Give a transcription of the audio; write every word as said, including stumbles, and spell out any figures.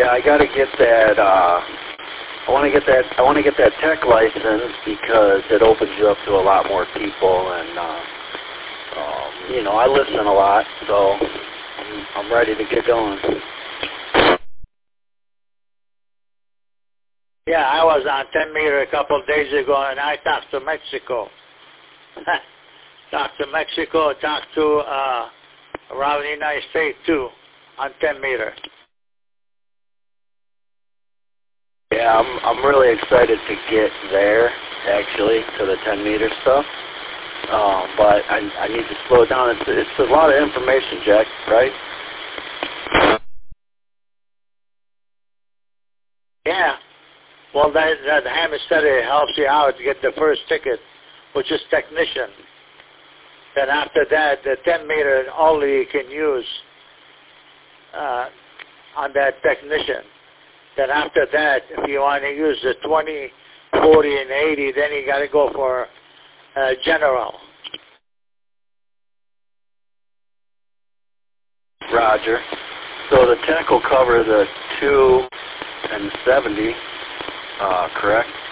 Yeah, I got to get that. Uh, I want to get that. I want to get that tech license because it opens you up to a lot more people, and uh, um, you know, I listen a lot, so I'm, I'm ready to get going. Yeah, I was on ten meter a couple of days ago, and I talked to Mexico. talked to Mexico, talked to uh, around the United States too, on ten meter. Yeah, I'm I'm really excited to get there, actually, to the ten meter stuff. Um, but I I need to slow it down. It's it's a lot of information, Jack. Right? Yeah. Well, that, that Hammond study helps you out to get the first ticket, which is technician. Then after that, the ten meter only you can use uh, on that technician. Then after that, if you want to use the twenty, forty, and eighty, then you got to go for uh, general. Roger. So the tech will cover the two and seventy, uh, correct?